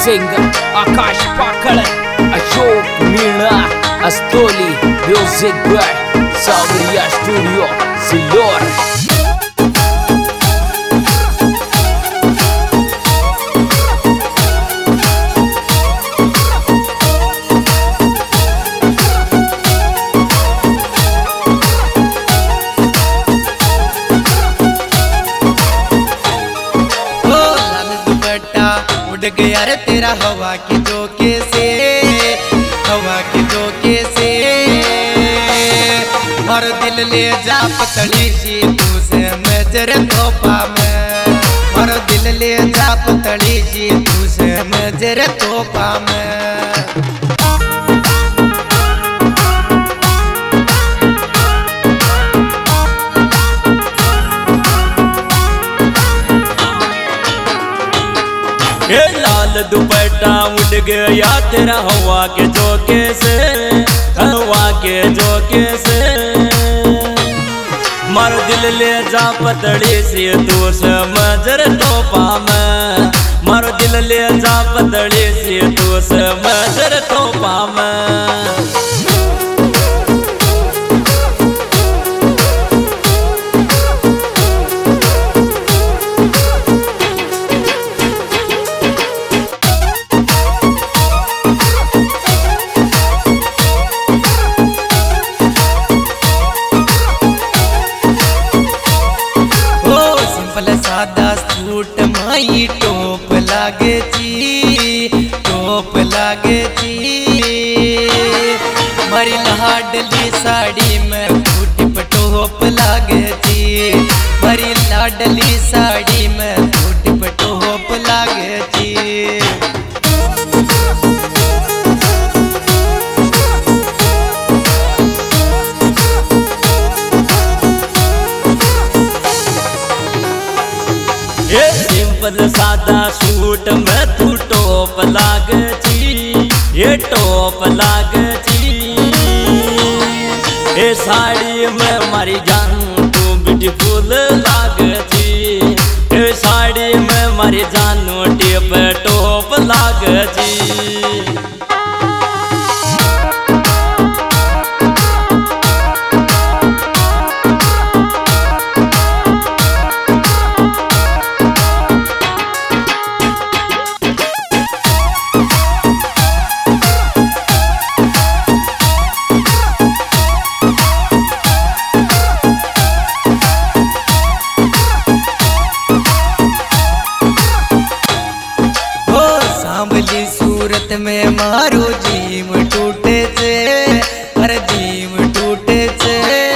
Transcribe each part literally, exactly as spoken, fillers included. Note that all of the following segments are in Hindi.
सिंगर आकाश पाकड़, अशोक मीणा, अस्तोली music by Sawariya studio Sillor. उड़ गया रे तेरा हवा के झोंके से, हवा के झोंके से, और दिल ले जा पतली सी तू से मजर तोपा में, और दिल ले जा पतली सी तू से मजर तोपा में। ये लाल दुपट्टा उड़ गया तेरा हवा के झोंके से, हवा के झोंके से, मर दिल ले जा पतड़ी सी तू से मजर तोपा में, मर दिल ले जा पतड़ी सी तू से मजर तोपा में। सादा सूट माई टोप लागे ची, टोप लागे ची, मरी लाडली साड़ी में फूटी पटोप लागे ची, मरी लाडली साड़ी में फूटी पटोप लागे ची। ये सिंपल सादा सूट में तू टोप लागची, ये टोप लागची, ये साड़ी में मारी जान तू ब्यूटीफुल लागची, ये साड़ी में मारी जान टिप टोप लागची। सांवली सूरत में मारो जीव टूटे से, हर जीव टूटे से,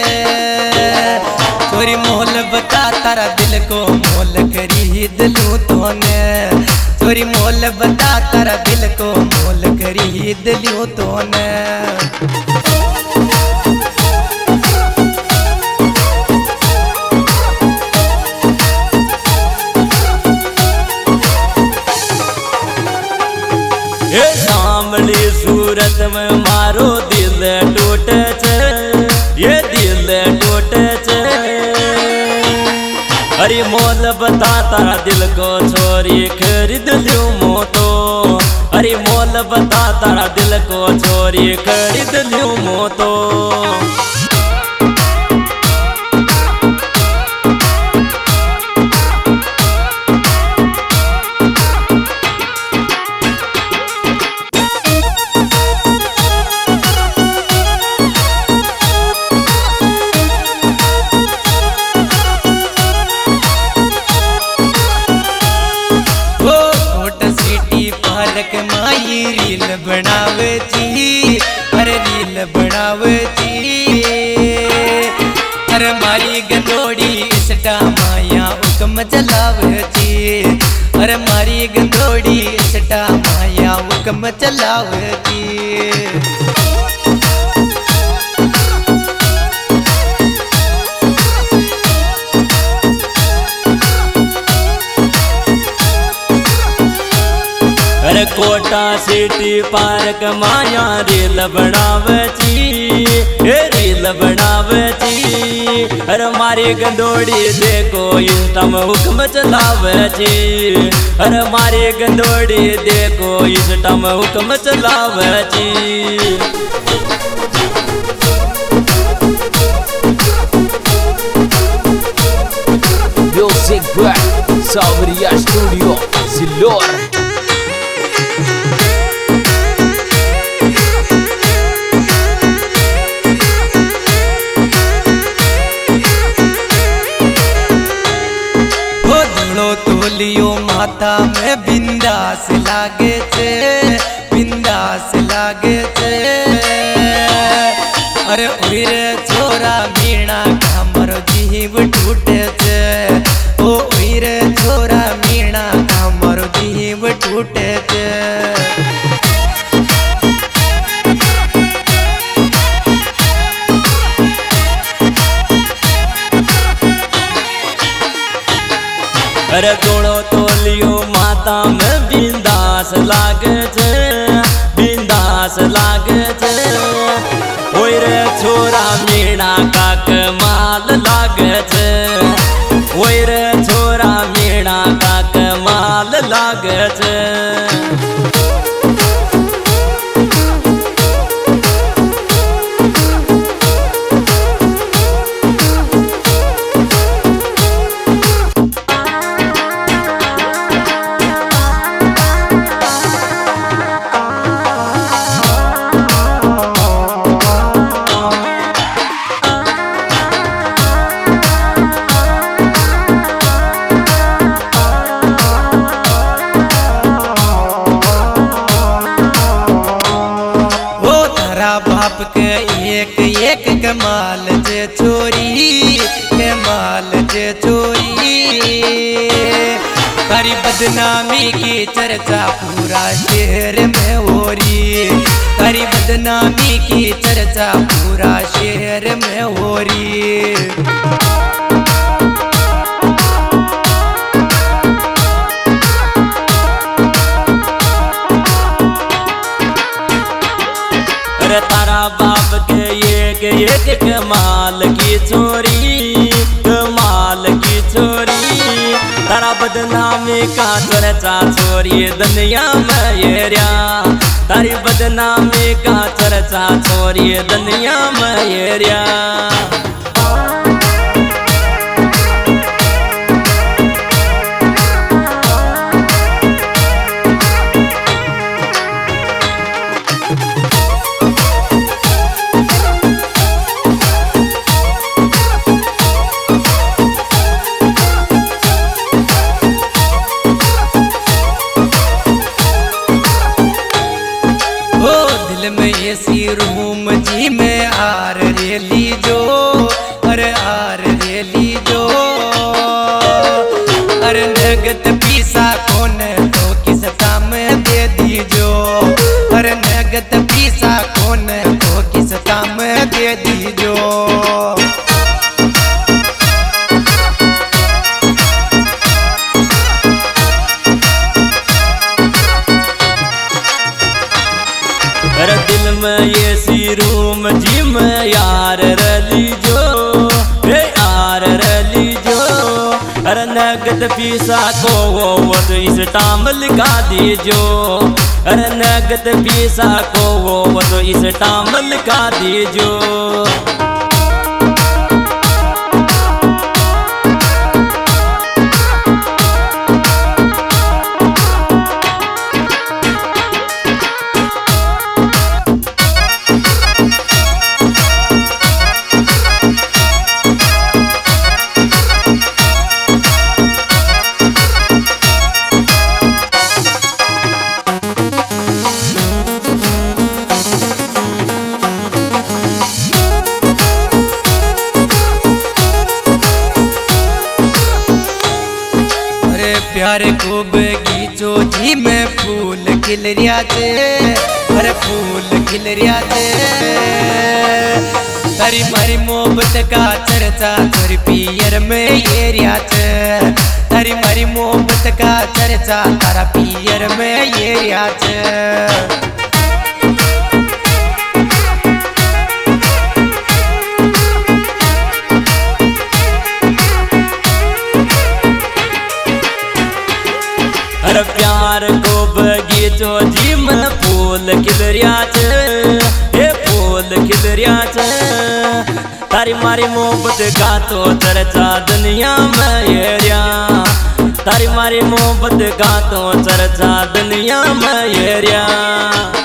थोड़ी मोल बता तारा दिल को मोल खरीद लूं तूने, थोड़ी मोल बता तारा दिल को मोल खरीद लूं तूने। ये सांवली सूरत में मारो दिल टूटे छे, ये दिल टूटे छे, अरे मोल बता तारा दिल को छोरी खरीद लूं मोतो, अरे मोल बता तारा दिल को छोरी खरीद लूं मोतो। माई रील बनावे ची, अरे रील बनावे ची, अरे मारी गंदोड़ी इसटा माया हुक्म चलावे ची, अरे मारी गंदोड़ी इसटा माया हुक्म चलावे ची। अरे कोटा सिटी पार्क माया रील बनावे ची, रील बनावे ची। अरे मारी गंदोड़ी देखो इंस्टा में हुक्म चलावे ची, अरे मारी गंदोड़ी देखो इंस्टा में हुक्म चलावे ची। Music by Sabriya Studio, Silor. तोलियो माथा में बिंदास लागे छे, बिंदास लागे छे। अरे उरे छोरा मीणा का मरो जीव टूटे छे, ओ उरे छोरा मीणा का मरो जीव टूटे छे। अरे दोनों तोलियो माता में बिंदास लागे छे, बिंदास लागे छे। ओए रे छोरा मीणा का कमाल लागे छे, ओए रे छोरा मीणा का कमाल लागे छे। बाप के एक एक कमाल जे चोरी, कमाल जे चोरी। तारी बदनामी की चर्चा पूरा शहर में हो रही, तारी बदनामी की चर्चा पूरा शहर में हो रही। तारा बाप के एक एक कमाल की चोरी, कमाल की चोरी। तारा बदनामी का चर्चा चोरी दुनिया में ये रिया, तारी बदनामी का चर्चा चोरी दुनिया में ये रिया। ऐसी रूम जी में आर रेली जो, अरे आर रेली जो। अरे नगद पीसा कौन तो किस काम दे दीजो, अरे नगद पीसा कौन तो किस काम दे दीजो। अरे दिल में ये सी रूम जी में यार रली जो, हे यार रली जो। अरे नगद पीसा को वो तो इस टाम लिखा दीजो, अरे नगद पीसा को वो तो इस टाम लिखा दीजो। प्यारे को बगीचो जी में फूल खिल रिया थे, अरे फूल खिल रिया थे। तारी मारी मोहब्बत का चर्चा चोरी पियर में एरिया च तारी मारी मोहब्बत का चर्चा तारा पियर में एरिया च अरे प्यार को बगीचो जी में फूल खिलरिया च ये फूल खिलरिया च तारी मारी मोहब्बत का तो चर्चा दुनिया में एरिया तारी मारी मोहब्बत का तो चर्चा दुनिया में एरिया।